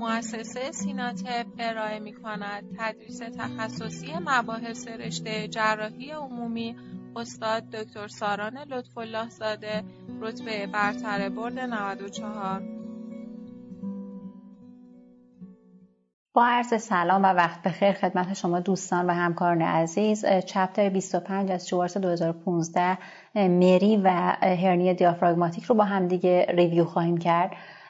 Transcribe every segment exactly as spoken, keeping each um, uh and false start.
مؤسسه سیناتپ ارائه می‌کند تدریس تخصصی مباحث رشته جراحی عمومی استاد دکتر ساران لطف‌الله زاده رتبه برتر برد نود و چهار. با عرض سلام و وقت بخیر خدمت شما دوستان و همکاران عزیز. چپتر بیست و پنج از شوارتز دو هزار و پانزده مری و هرنی دیافراگماتیک رو با هم دیگه ریویو خواهیم کرد.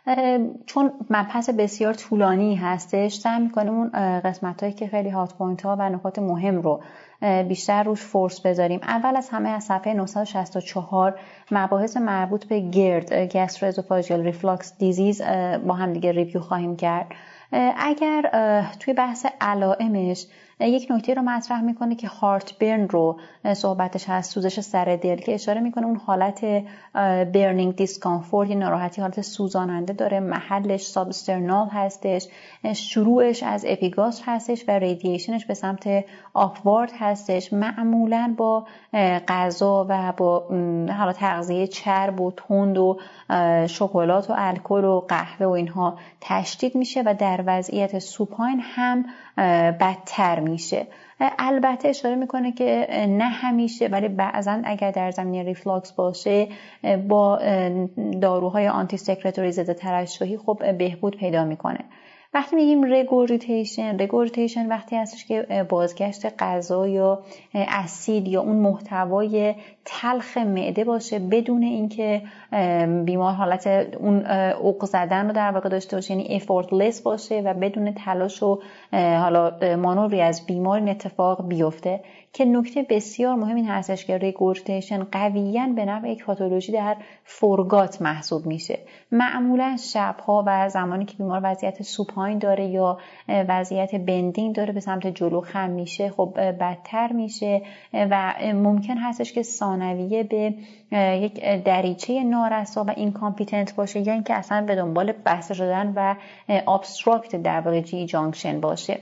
چون مبحث بسیار طولانی هستش سعی می‌کنیم اون قسمت‌هایی که خیلی هات پوینت ها و نکات مهم رو بیشتر روش فورس بذاریم. اول از همه از صفحه نهصد و شصت و چهار مباحث مربوط به گرد گاسترواسوفاژیال ریفلاکس دیزیز با هم دیگه ریویو خواهیم کرد. اگر توی بحث علائمش یک نکته رو مطرح میکنه که هارت برن رو صحبتش هست، سوزش سر دل، که اشاره میکنه اون حالت برنینگ دیسکامفورت، یه ناراحتی، حالت سوزاننده داره، محلش سابسترنال هستش، شروعش از اپیگاستر هستش و ریدییشنش به سمت آپوارد هستش، معمولا با غذا و با حالا تغذیه چرب و تند و شکلات و الکل و قهوه و اینها تشدید میشه و در وضعیت سوپاین هم بدتر میشه. البته اشاره میکنه که نه همیشه ولی بعضا اگر در زمینه ریفلاکس باشه با داروهای آنتی سکرتوری ضد ترشحی خب بهبود پیدا میکنه. وقتی میگیم رگورژیتیشن، رگورژیتیشن وقتی هستش که بازگشت غذا یا اسید یا اون محتوای تلخ معده باشه بدون اینکه بیمار حالت اون عق زدن رو در واقع داشته باشه، یعنی افورتلس باشه و بدون تلاش و حالا مانوری از بیمار این اتفاق بیفته. که نکته بسیار مهم این هستش که رگورژیتیشن قویاً به نوع یک پاتولوژی در فورگات محسوب میشه. معمولا شبها و زمانی که بیمار وضعیت سوپاین داره یا وضعیت بندینگ داره به سمت جلو خم میشه خب بدتر میشه و ممکن هستش که ثانویه به یک دریچه نارسا و اینکامپیتنت باشه یا اینکه اصلا به دنبال بسته شدن و ابستراکت در واقع جی جانکشن باشه.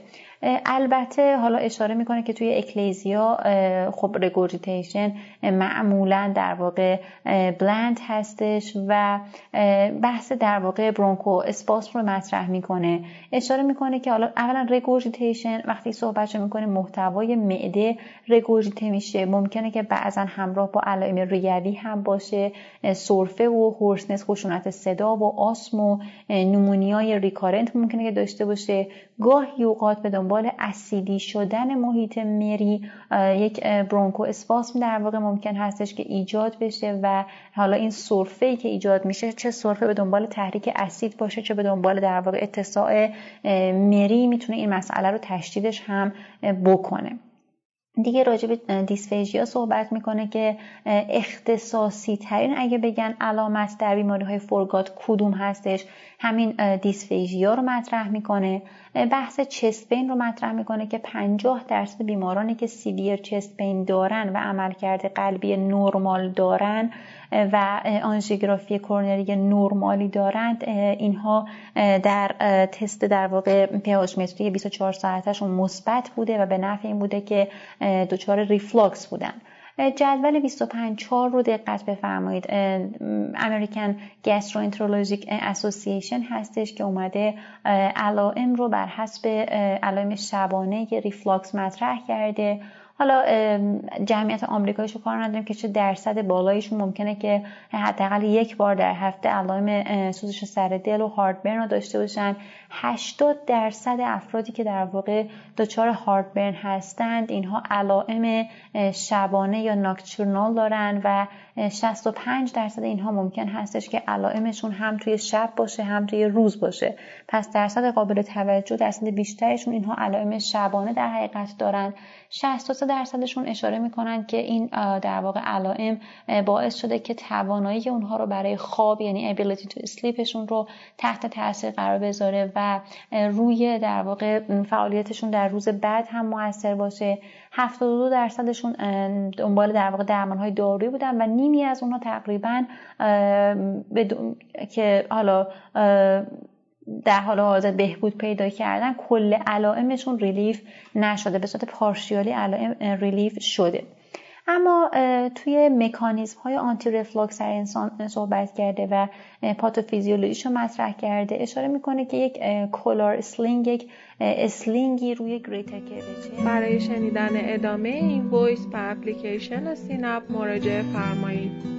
البته حالا اشاره میکنه که توی اکلیزیا خب رگورژیتیشن معمولا در واقع بلند هستش و بحث در واقع برونکو اسپاسم رو مطرح میکنه. اشاره میکنه که حالا اولا رگورژیتیشن وقتی صحبتش میکنه محتوای معده رگورژیته میشه، ممکنه که بعضا همراه با علائم ریوی هم باشه، سرفه و هورسنس، خشونت صدا و آسم و نومونیای ریکارنت ممکنه که داشته باشه. گاهی اوقات به دنبال اسیدی شدن محیط مری یک برونکو اسپاسم در واقع ممکن هستش که ایجاد بشه و حالا این سرفه‌ای که ایجاد میشه چه سرفه به دنبال تحریک اسید باشه چه به دنبال در واقع اتساع مری میتونه این مسئله رو تشدیدش هم بکنه. دیگه راجع به دیسفیژیا صحبت میکنه که اختصاصی ترین اگه بگن علامت در بیماری های فورگات کدوم هستش، همین دیسفیژیا رو مطرح میکنه. بحث چست پین رو مطرح میکنه که پنجاه درصد بیمارانی که سیویر چست پین دارن و عملکرد قلبی نرمال دارن و آنژیوگرافی کورونری نرمالی دارند اینها در تست در واقع پی‌اچ متری بیست و چهار ساعتشون مثبت بوده و به نفع این بوده که دچار ریفلاکس بودن. جدول بیست و پنج چهار رو دقت بفرمایید. امریکن گاستروانترولوژیک اسوسییشن هستش که اومده علائم رو بر حسب علائم شبانه ریفلاکس مطرح کرده. حالا جمعیت آمریکاییشو کار نداریم که چه درصد بالاییشون ممکنه که حداقل یک بار در هفته علائم سوزش سر دل و هارت برن رو داشته باشن. هشتاد درصد افرادی که در واقع دچار هارت برن هستند اینها علائم شبانه یا ناکتورنال دارن و شصت و پنج درصد اینها ممکن هستش که علائمشون هم توی شب باشه هم توی روز باشه. پس درصد قابل توجه درصد بیشترشون اینها علائم شبانه در حقیقت دارن. شصت و سه درصدشون اشاره میکنن که این در واقع علائم باعث شده که توانایی اونها رو برای خواب یعنی ability to sleepشون رو تحت تاثیر قرار بذاره و روی در واقع فعالیتشون در روز بعد هم مؤثر باشه. هفتاد و دو درصدشون دنبال در واقع درمان‌های دارویی بودن و نیمی از اونها تقریبا که حالا در حال حاضر بهبود پیدا کردن کل علائمشون ریلیف نشده، به صورت پارشیالی علائم ریلیف شده. اما توی مکانیزم های آنتی رفلوکس در انسان صحبت کرده و پاتوفیزیولوژیشو مطرح کرده، اشاره میکنه که یک کولار اسلینگ، یک اسلینگی روی گریتر کرویچر. برای شنیدن ادامه این وایس به اپلیکیشن سینپ مراجعه فرمایید.